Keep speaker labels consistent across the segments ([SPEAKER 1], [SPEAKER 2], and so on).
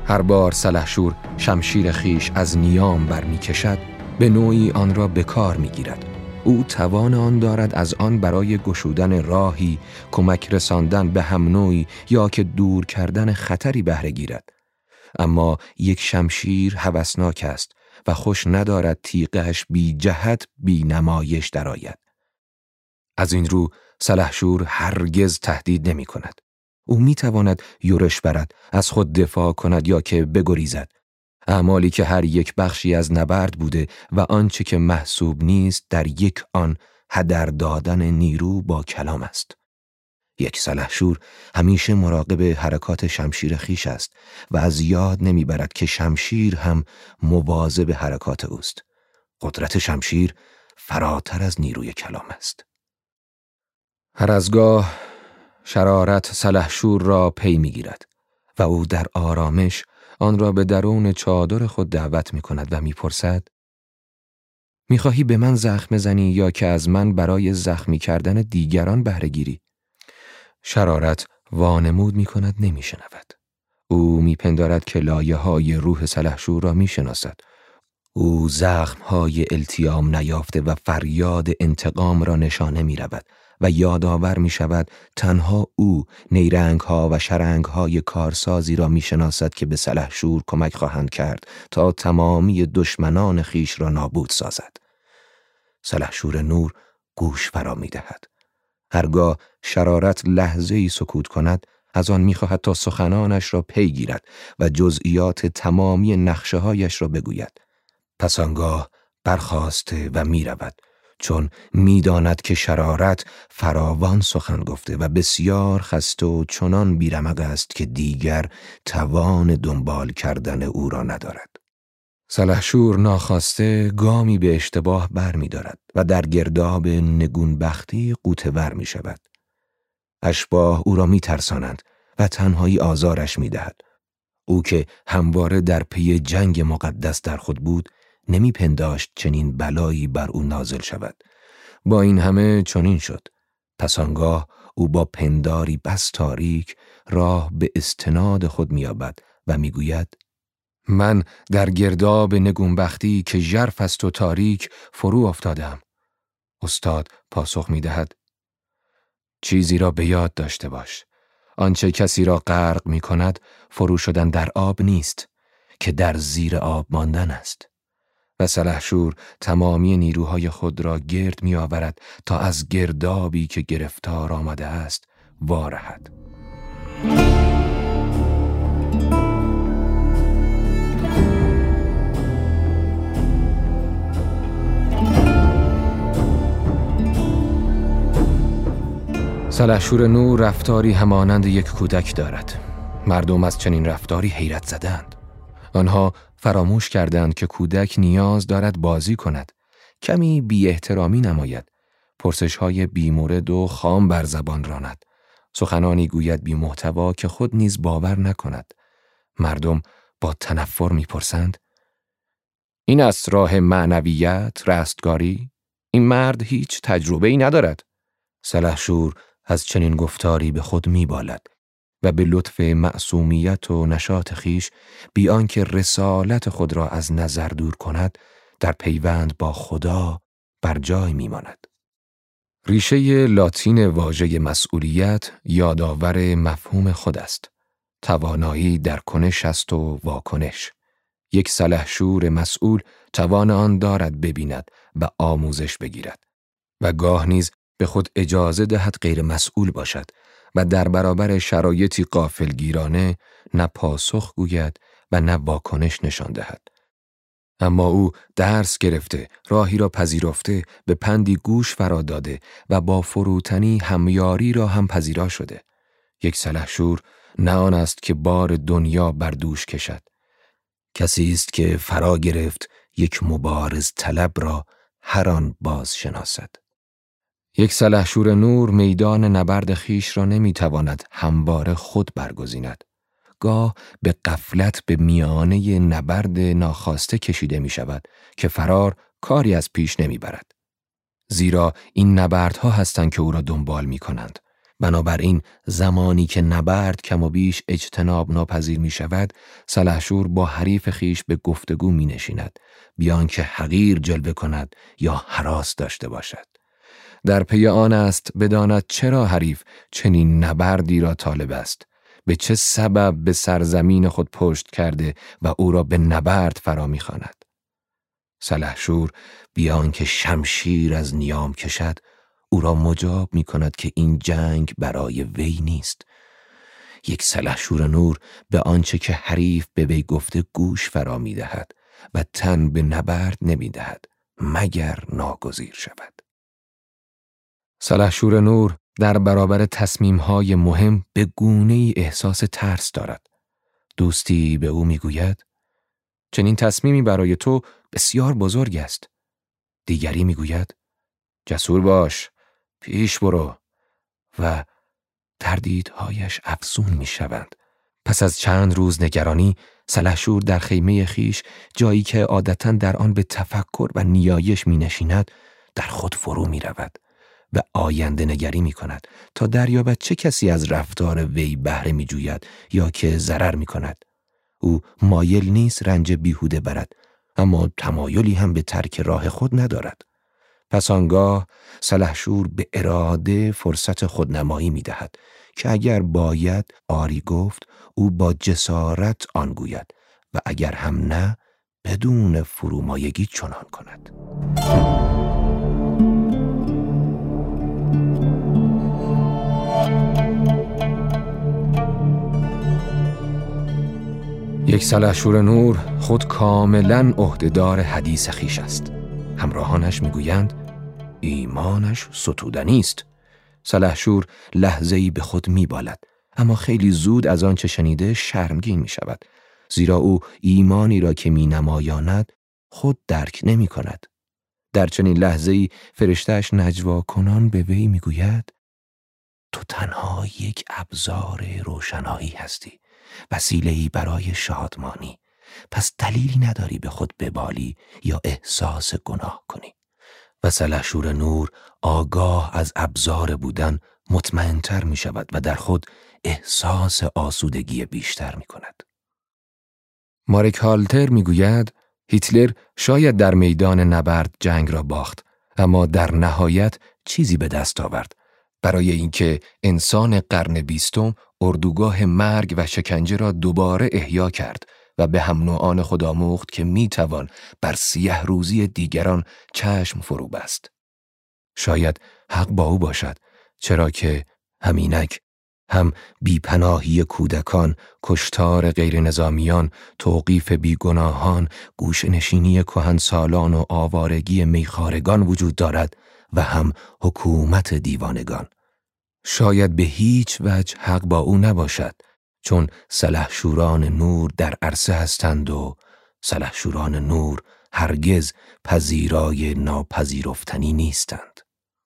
[SPEAKER 1] هر بار سلحشور شمشیر خیش از نیام برمی کشد، به نوعی آن را به کار می گیرد. او توان آن دارد از آن برای گشودن راهی، کمک رساندن به هم نوعی یا که دور کردن خطری بهره گیرد. اما یک شمشیر هوسناک است و خوش ندارد تیغش بی جهت بی نمایش درآید. از این رو سلحشور هرگز تهدید نمی کند. او می تواند یورش برد، از خود دفاع کند یا که بگریزد. اعمالی که هر یک بخشی از نبرد بوده و آنچه که محسوب نیست در یک آن هدر دادن نیرو با کلام است. یک سلحشور همیشه مراقب حرکات شمشیر خیش است و از یاد نمیبرد که شمشیر هم مواظب حرکات اوست. قدرت شمشیر فراتر از نیروی کلام است. هر از گاه شرارت سلحشور را پی میگیرد و او در آرامش آن را به درون چادر خود دعوت می کند و می پرسد: می خواهی به من زخم بزنی یا که از من برای زخمی کردن دیگران بهره گیری؟ شرارت وانمود می کند نمی شنود. او می پندارد که لایه های روح سلحشور را می شناسد. او زخم های التیام نیافته و فریاد انتقام را نشانه می رود و یادآور می شود تنها او نیرنگ ها و شرنگ های کارسازی را می شناسد که به سلحشور کمک خواهند کرد تا تمامی دشمنان خیش را نابود سازد. سلحشور نور گوش فرا می دهد. هرگاه شرارت لحظه‌ای سکوت کند، از آن می خواهد تا سخنانش را پی گیرد و جزئیات تمامی نقشه هایش را بگوید. پس آنگاه برخاسته و می رود، چون می داند که شرارت فراوان سخن گفته و بسیار خسته و چنان بیرمق است که دیگر توان دنبال کردن او را ندارد. سلحشور ناخواسته گامی به اشتباه بر می دارد و در گرداب نگونبختی غوطه‌ور می شود. اشباح او را می ترسانند و تنهایی آزارش می دهد. او که همواره در پی جنگ مقدس در خود بود، نمی پنداشت چنین بلایی بر او نازل شود. با این همه چنین شد. پس آنگاه او با پنداری بس تاریک راه به استناد خود می یابد و می گوید: من در گرداب نگونبختی که ژرف است و تاریک فرو افتادم. استاد پاسخ می دهد: چیزی را به یاد داشته باش. آنچه کسی را غرق می کند فرو شدن در آب نیست، که در زیر آب ماندن است. و سلحشور تمامی نیروهای خود را گرد می آورد تا از گردابی که گرفتار آمده است وارهد. سلحشور نور رفتاری همانند یک کودک دارد. مردم از چنین رفتاری حیرت زدند. آنها فراموش کردند که کودک نیاز دارد بازی کند، کمی بی احترامی نماید، پرسش‌های بی‌مورد و خام بر زبان راند، سخنانی گوید بی محتوا که خود نیز باور نکند. مردم با تنفر می‌پرسند: این است راه معنویت، رستگاری؟ این مرد هیچ تجربه‌ای ندارد. سلحشور از چنین گفتاری به خود می‌بالد و به لطف معصومیت و نشاط خیش، بی آنکه رسالت خود را از نظر دور کند، در پیوند با خدا بر جای میماند. ریشه لاتین واژه مسئولیت یادآور مفهوم خود است. توانایی در کنش است و واکنش. یک سلحشور مسئول توان آن دارد ببیند و آموزش بگیرد و گاه نیز به خود اجازه دهد غیر مسئول باشد و در برابر شرایطی غافلگیرانه نه پاسخ گوید و نه واکنش نشان دهد. اما او درس گرفته، راهی را پذیرفته، به پندی گوش فرا داده و با فروتنی همیاری را هم پذیرا شده. یک سلحشور نه آن است که بار دنیا بر دوش کشد. کسی است که فرا گرفت یک مبارز طلب را هر آن باز شناسد. یک سلحشور نور میدان نبرد خیش را نمیتواند همواره خود برگزیند. گاه به غفلت به میانه نبرد ناخواسته کشیده می شود که فرار کاری از پیش نمی برد. زیرا این نبردها هستند که او را دنبال می کنند. بنابراین زمانی که نبرد کم و بیش اجتناب ناپذیر می شود، سلحشور با حریف خیش به گفتگو می نشیند، بیان که حقیر جلوه کند یا هراس داشته باشد. در پی آن است بداند چرا حریف چنین نبردی را طالب است، به چه سبب به سرزمین خود پشت کرده و او را به نبرد فرا می خواند. سلحشور بیان که شمشیر از نیام کشد، او را مجاب می کند که این جنگ برای وی نیست. یک سلحشور نور به آنچه که حریف به وی گفته گوش فرا می دهد و تن به نبرد نمی دهد مگر ناگزیر شود. سلحشور نور در برابر تصمیم‌های مهم به گونه‌ای احساس ترس دارد. دوستی به او می‌گوید چنین تصمیمی برای تو بسیار بزرگ است. دیگری می‌گوید جسور باش، پیش برو، و تردیدهایش افزون می‌شوند. پس از چند روز نگرانی، سلحشور در خیمه خیش، جایی که عادتاً در آن به تفکر و نیایش می‌نشیند، در خود فرو می‌رود و آینده نگری می کند تا دریابد چه کسی از رفتار وی بهره می جوید یا که ضرر می کند. او مایل نیست رنج بیهوده برد، اما تمایلی هم به ترک راه خود ندارد. پس آنگاه سلحشور به اراده فرصت خودنمایی می دهد که اگر باید آری گفت، او با جسارت آن گوید و اگر هم نه، بدون فرومایگی چنان کند. یک سلحشور نور خود کاملاً عهده‌دار حدیث خیش است. همراهانش میگویند ایمانش ستودنی است. سلحشور لحظه‌ای به خود میبالد، اما خیلی زود از آنچه شنیده شرمگین میشود، زیرا او ایمانی را که مینمایاند خود درک نمی کند. در چنین لحظه‌ای فرشته‌اش نجوا کنان به وی میگوید تو تنها یک ابزار روشنایی هستی، وسیله‌ای برای شادمانی، پس دلیلی نداری به خود ببالی یا احساس گناه کنی. و سلحشور نور آگاه از ابزار بودن مطمئن‌تر می شود و در خود احساس آسودگی بیشتر می کند. مارک هالتر می گوید هیتلر شاید در میدان نبرد جنگ را باخت، اما در نهایت چیزی به دست آورد، برای اینکه انسان قرن 20 اردوگاه مرگ و شکنجه را دوباره احیا کرد و به هم نوعان خود آموخت که میتوان بر سیه روزی دیگران چشم فرو بست. شاید حق با او باشد، چرا که همینک هم بیپناهی کودکان، کشتار غیر نظامیان، توقیف بیگناهان، گوشه‌نشینی کهنسالان و آوارگی میخارگان وجود دارد و هم حکومت دیوانگان. شاید به هیچ وجه حق با او نباشد، چون سلحشوران نور در عرصه هستند و سلحشوران نور هرگز پذیرای ناپذیرفتنی نیستند.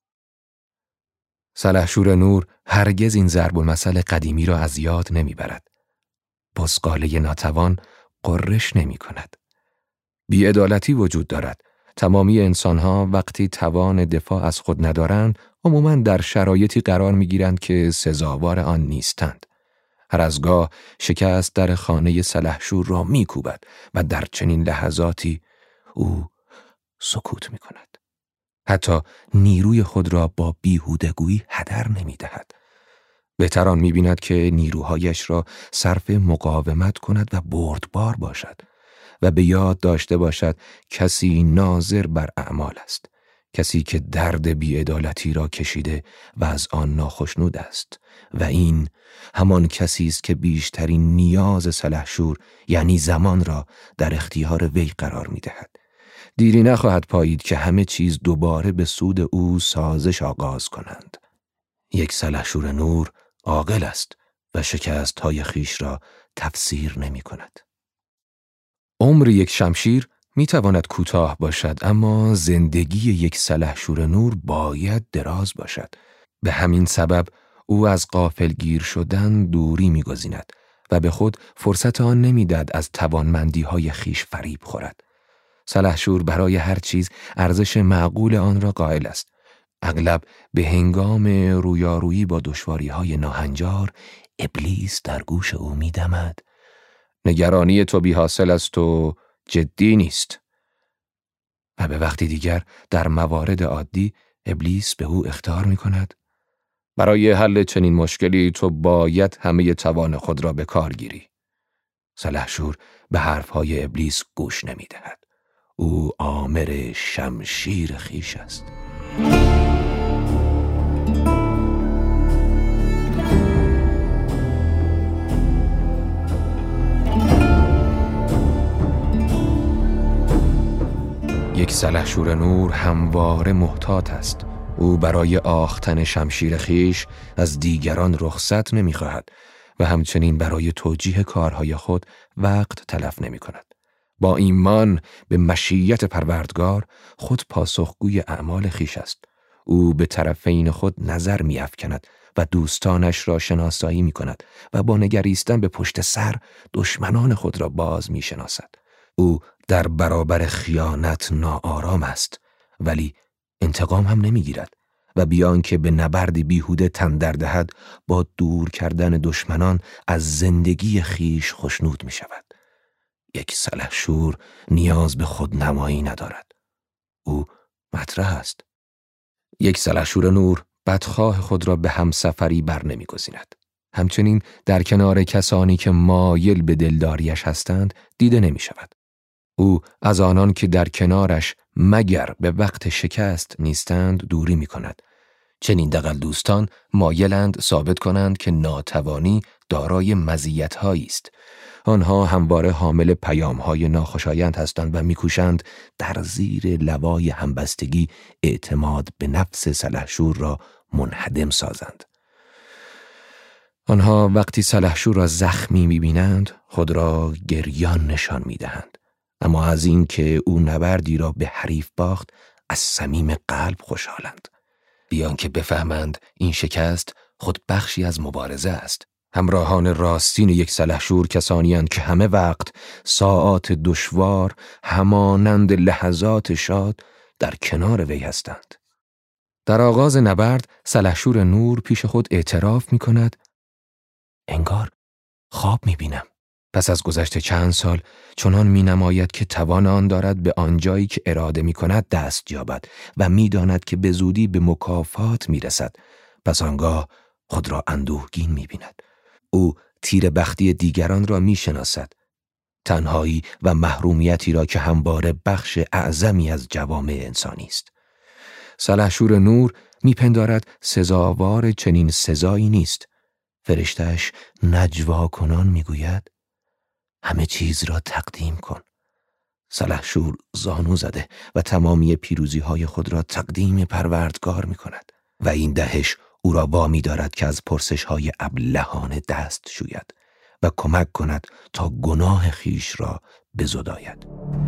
[SPEAKER 1] سلحشور نور هرگز این ضرب المثل قدیمی را از یاد نمیبرد. بزغاله ناتوان غرش نمی کند. بی‌عدالتی وجود دارد. تمامی انسانها وقتی توان دفاع از خود ندارند، عموماً در شرایطی قرار می‌گیرند که سزاوار آن نیستند. هر از گاه شکست در خانه سلحشور را می‌کوبد و در چنین لحظاتی او سکوت می‌کند. حتی نیروی خود را با بیهودگویی هدر نمی‌دهد. بهتر آن می‌بیند که نیروهایش را صرف مقاومت کند و بردبار باشد و به یاد داشته باشد کسی ناظر بر اعمال است، کسی که درد بی‌عدالتی را کشیده و از آن ناخشنود است، و این همان کسی است که بیشترین نیاز سلحشور یعنی زمان را در اختیار وی قرار می‌دهد. دیری نخواهد پایید که همه چیز دوباره به سود او سازش آغاز کنند. یک سلحشور نور عاقل است و شکست‌های خیش را تفسیر نمی‌کند. عمر یک شمشیر می‌تواند کوتاه باشد، اما زندگی یک سلحشور نور باید دراز باشد. به همین سبب او از غافلگیر شدن دوری می‌گزیند و به خود فرصت آن نمی‌دهد از توانمندی‌های خیش فریب خورد. سلحشور برای هر چیز ارزش معقول آن را قائل است. اغلب به هنگام رویارویی با دشواری‌های ناهنجار ابلیس در گوش او می‌دمد: نگرانی تو بی حاصل است و جدی نیست. و به وقتی دیگر در موارد عادی ابلیس به او اخطار می‌کند: برای حل چنین مشکلی تو باید همه توان خود را به کار گیری. سلحشور به حرفهای ابلیس گوش نمی‌دهد. او آمر شمشیر خویش است. یک سلحشور نور همواره محتاط است. او برای آختن شمشیر خویش از دیگران رخصت نمی‌خواهد و همچنین برای توجیه کارهای خود وقت تلف نمی‌کند. با ایمان به مشیت پروردگار خود پاسخگوی اعمال خویش است. او به طرفین خود نظر می‌افکند و دوستانش را شناسایی می‌کند و با نگریستن به پشت سر دشمنان خود را باز می‌شناسد. او در برابر خیانت ناآرام است، ولی انتقام هم نمی‌گیرد و بیان که به نبردی بیهوده تن در دهد با دور کردن دشمنان از زندگی خویش خوشنود می‌شود. یک سلحشور نیاز به خودنمایی ندارد. او مطرح است. یک سلحشور نور بدخواه خود را به همسفری بر نمی‌گزیند. همچنین در کنار کسانی که مایل به دلداریش هستند دیده نمی‌شود. او از آنان که در کنارش مگر به وقت شکست نیستند دوری می‌کند. چنین دغل دوستان مایلند ثابت کنند که ناتوانی دارای مزیت‌هایی است. آنها همواره حامل پیام‌های ناخوشایند هستند و می‌کوشند در زیر لوای همبستگی اعتماد به نفس سلحشور را منهدم سازند. آنها وقتی سلحشور را زخمی می‌بینند خود را گریان نشان می‌دهند، اما از این که او نبردی را به حریف باخت از صمیم قلب خوشحالند، بیان که بفهمند این شکست خود بخشی از مبارزه است. همراهان راستین یک سلحشور کسانی اند که همه وقت ساعات دشوار همانند لحظات شاد در کنار وی هستند. در آغاز نبرد سلحشور نور پیش خود اعتراف می کند: انگار خواب می بینم. پس از گذشت چند سال چنان می نماید که توان آن دارد به آنجایی که اراده می کند دست یابد و می داند که به زودی به مکافات می رسد. پس آنگاه خود را اندوهگین می بیند. او تیر بختی دیگران را می شناسد. تنهایی و محرومیتی را که همواره بخش اعظمی از جوامع انسانی است. سلحشور نور می پندارد سزاوار چنین سزایی نیست. فرشته‌اش نجوا کنان می گوید: همه چیز را تقدیم کن. سلحشور زانو زده و تمامی پیروزی‌های خود را تقدیم پروردگار می کند و این دهش او را وامی دارد که از پرسش‌های ابلهانه دست شوید و کمک کند تا گناه خیش را بزداید.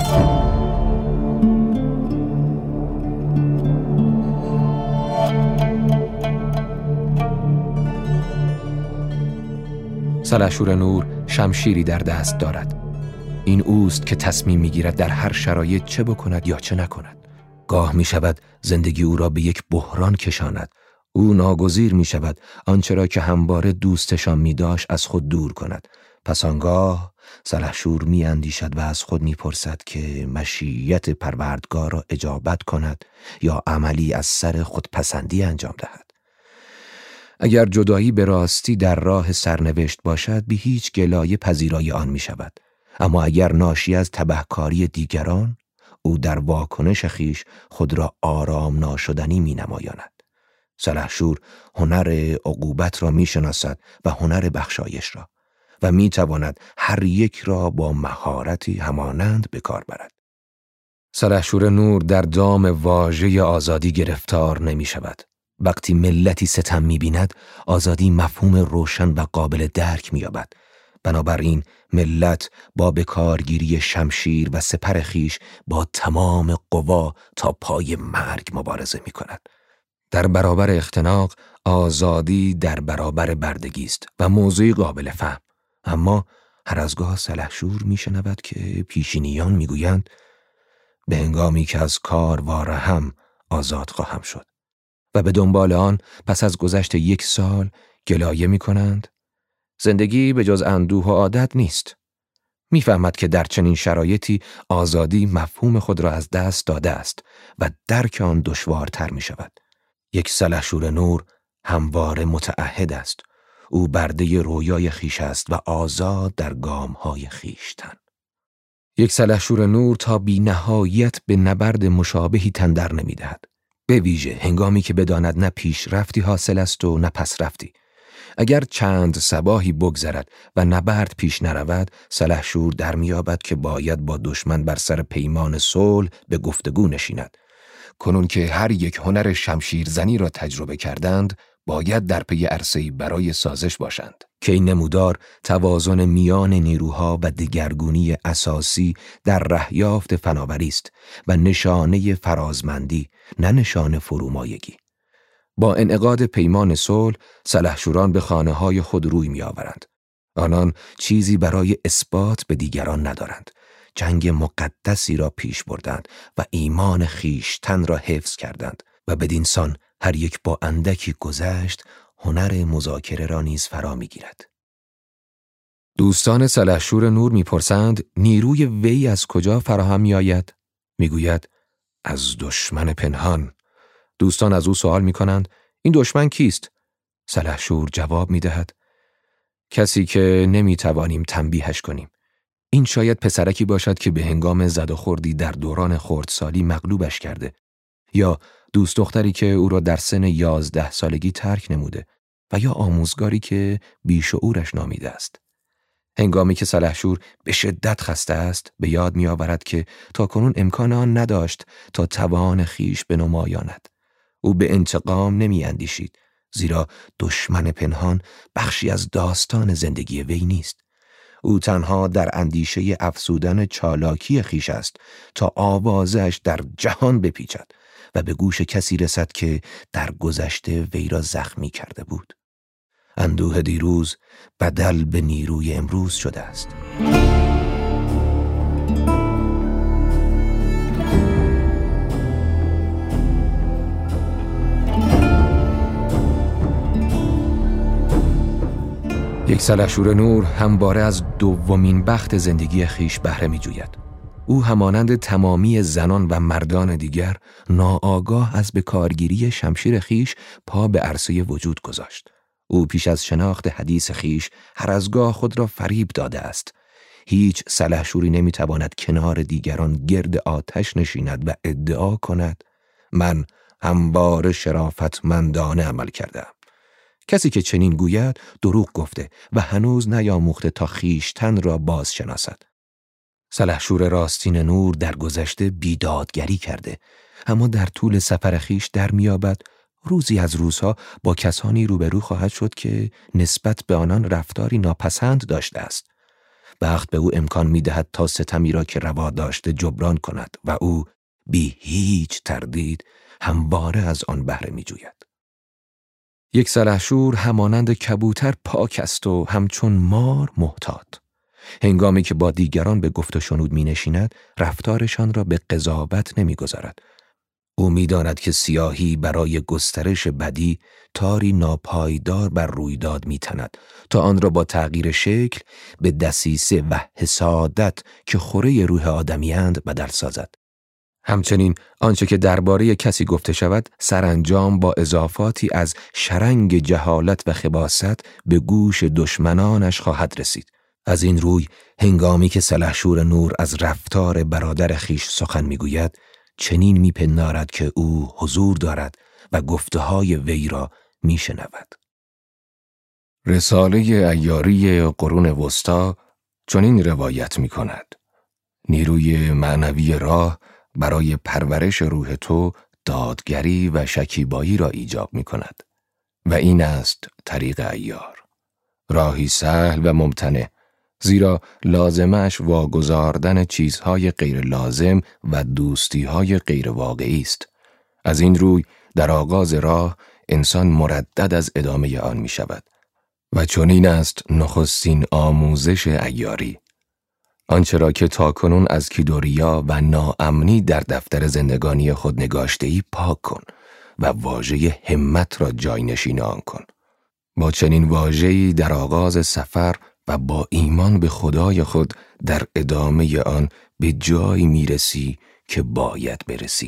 [SPEAKER 1] سلحشور نور شمشیری در دست دارد. این اوست که تصمیم می‌گیرد در هر شرایط چه بکند یا چه نکند. گاه می‌شود زندگی او را به یک بحران کشاند. او ناگزیر می‌شود آنچه را که همواره دوستشان می‌داشت از خود دور کند. پس آنگاه سلحشور می‌اندیشد و از خود می‌پرسد که مشیت پروردگار را اجابت کند یا عملی از سر خودپسندی انجام دهد. اگر جدایی به راستی در راه سرنوشت باشد بی هیچ گلایه پذیرای آن می شود. اما اگر ناشی از تبهکاری دیگران، او در واکنش خویش خود را آرام ناشدنی می نمایاند. سلحشور هنر عقوبت را می شناسد و هنر بخشایش را و می تواند هر یک را با مهارتی همانند به کار برد. سلحشور نور در دام واژه آزادی گرفتار نمی شود. وقتی ملتی ستم می‌بیند، آزادی مفهوم روشن و قابل درک می‌یابد. بنابراین ملت با بکارگیری شمشیر و سپر خویش با تمام قوا تا پای مرگ مبارزه می‌کند. در برابر اختناق، آزادی در برابر بردگی است و موضوعی قابل فهم. اما هر از گاه سلحشور می‌شنود که پیشینیان می‌گویند: به هنگامی که از کار وارهم آزاد خواهم شد. و به دنبال آن پس از گذشت 1 سال گلایه می کنند. زندگی به جز اندوه و عادت نیست. میفهمد که در چنین شرایطی آزادی مفهوم خود را از دست داده است و درک آن دشوارتر می شود. یک سلحشور نور همواره متعهد است. او برده رویای خیش است و آزاد در گام‌های خیشتن. یک سلحشور نور تا بی نهایت به نبرد مشابهی تن در نمی دهد. به ویژه هنگامی که بداند نه پیشرفتی حاصل است و نه پسرفتی. اگر چند صباحی بگذرد و نبرد پیش نرود، سلحشور در میابد که باید با دشمن بر سر پیمان صلح به گفتگو نشیند. کنون که هر یک هنر شمشیرزنی را تجربه کردند، باید در پی عرصه‌ای برای سازش باشند که این نمودار توازن میان نیروها و دگرگونی اساسی در رهیافت فناوری است و نشانه فرازمندی، نه نشانه فرومایگی. با انعقاد پیمان صلح، سلحشوران به خانه‌های خود روی می‌آورند. آنان چیزی برای اثبات به دیگران ندارند. جنگ مقدسی را پیش بردند و ایمان خیشتن را حفظ کردند و بدین سان هر یک با اندکی گذشت هنر مذاکره را نیز فرا می‌گیرد. دوستان سلحشور نور می‌پرسند نیروی وی از کجا فراهم می‌آید؟ می‌گوید از دشمن پنهان. دوستان از او سوال می‌کنند این دشمن کیست؟ سلحشور جواب می‌دهد کسی که نمی‌توانیم تنبیهش کنیم. این شاید پسرکی باشد که به هنگام زد و خوردی در دوران خردسالی مغلوبش کرده، یا دوست دختری که او را در سن 11 سالگی ترک نموده و یا آموزگاری که بیشعورش نامیده است. هنگامی که سلحشور به شدت خسته است، به یاد می‌آورد که تاکنون امکان آن نداشت تا توان خیش بنمایاند. او به انتقام نمی‌اندیشید، زیرا دشمن پنهان بخشی از داستان زندگی وی نیست. او تنها در اندیشه افسودن چالاکی خیش است تا آوازش در جهان بپیچد و به گوش کسی رسد که در گذشته وی را زخمی کرده بود. اندوه دیروز بدل به نیروی امروز شده است. یک سلحشور نور همواره از دومین بخت زندگی خیش بهره می جوید. او همانند تمامی زنان و مردان دیگر ناآگاه از به کارگیری شمشیر خیش پا به عرصه وجود گذاشت. او پیش از شناخت حدیث خیش هر از گاه خود را فریب داده است. هیچ سلحشوری نمیتواند کنار دیگران گرد آتش نشیند و ادعا کند من همواره شرافتمندانه عمل کردم. کسی که چنین گوید دروغ گفته و هنوز نیاموخته تا خیشتن را باز شناسد. سلحشور راستین نور در گذشته بیدادگری کرده، اما در طول سفر خیش در میابد روزی از روزها با کسانی روبرو خواهد شد که نسبت به آنان رفتاری ناپسند داشته است. بخت به او امکان میدهد تا ستمی را که روا داشته جبران کند و او بی هیچ تردید همواره از آن بهره میجوید. یک سلحشور همانند کبوتر پاک است و همچون مار محتاط. هنگامی که با دیگران به گفت و شنود می نشیند، رفتارشان را به قضاوت نمی گذارد. او می داند که سیاهی برای گسترش بدی تاری ناپایدار بر رویداد می تند تا آن را با تغییر شکل به دسیسه و حسادت که خوره روح آدمی‌اند بدل سازد. همچنین آنچه که درباره کسی گفته شود سرانجام با اضافاتی از شرنگ جهالت و خباثت به گوش دشمنانش خواهد رسید. از این روی هنگامی که سلحشور نور از رفتار برادر خیش سخن میگوید چنین میپندارد که او حضور دارد و گفته‌های وی را میشنود. رساله عیاری قرون وسطی چنین روایت میکند: نیروی معنوی راه برای پرورش روح تو دادگری و شکیبایی را ایجاب می کند و این است طریق عیار. راهی سهل و ممتنع، زیرا لازمش واگذاردن چیزهای غیر لازم و دوستیهای غیر واقعی است. از این روی در آغاز راه انسان مردد از ادامه آن می شود و چنین است نخستین آموزش عیاری. آنچه را که تاکنون از کیدوریا و ناامنی در دفتر زندگانی خود نگاشته‌ای پاک کن و واژه همت را جاینشین آن کن. با چنین واژه‌ای در آغاز سفر و با ایمان به خدای خود در ادامه آن به جایی میرسی که باید برسی.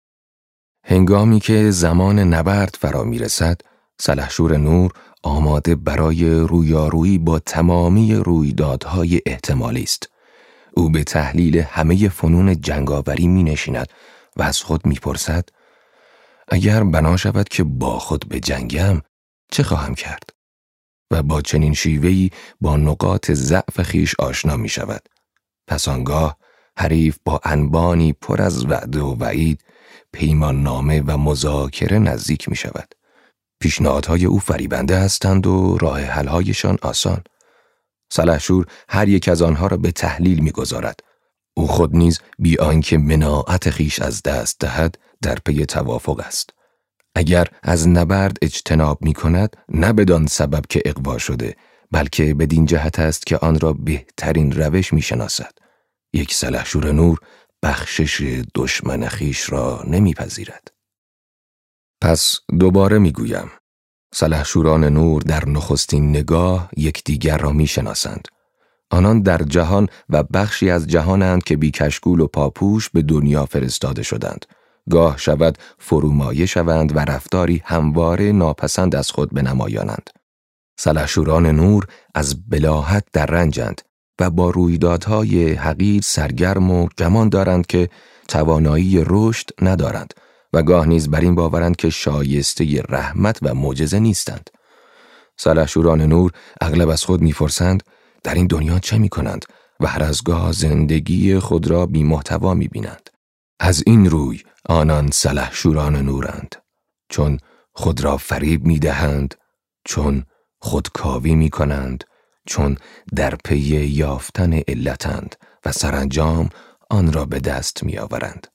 [SPEAKER 1] هنگامی که زمان نبرد فرا میرسد، سلحشور نور آماده برای رویارویی با تمامی رویدادهای احتمالی است. او به تحلیل همه فنون جنگاوری می نشیند و از خود می پرسد اگر بنا شود که با خود به جنگم چه خواهم کرد؟ و با چنین شیوهی با نقاط ضعف خیش آشنا می شود. پس آنگاه حریف با انبانی پر از وعده و وعید، پیمان نامه و مذاکره نزدیک می شود. پیشنهادهای او فریبنده هستند و راه حل‌هایشان آسان. سلحشور هر یک از آنها را به تحلیل می‌گذارد. او خود نیز بی آنکه مناعت خیش از دست دهد در پی توافق است. اگر از نبرد اجتناب می‌کند، نه بدان سبب که اغوا شده، بلکه بدین جهت است که آن را بهترین روش می‌شناسد. یک سلحشور نور بخشش دشمن خیش را نمی‌پذیرد. پس دوباره می‌گویم، سلحشوران نور در نخستین نگاه یکدیگر را می‌شناسند. آنان در جهان و بخشی از جهانند که بی کشکول و پاپوش به دنیا فرستاده شدند. گاه شود فرومایه شوند و رفتاری همواره ناپسند از خود بنمایانند. سلحشوران نور از بلاهت در رنجند و با رویدادهای حقیر سرگرم و گمان دارند که توانایی رشد ندارند و گاه نیز بر این باورند که شایسته رحمت و معجزه نیستند. سلحشوران نور اغلب از خود می‌پرسند در این دنیا چه می‌کنند و هر از گاه زندگی خود را بی محتوا می‌بینند. از این روی آنان سلحشوران نورند، چون خود را فریب می‌دهند، چون خودکاوی می‌کنند، چون در پی یافتن علتند و سرانجام آن را به دست می‌آورند.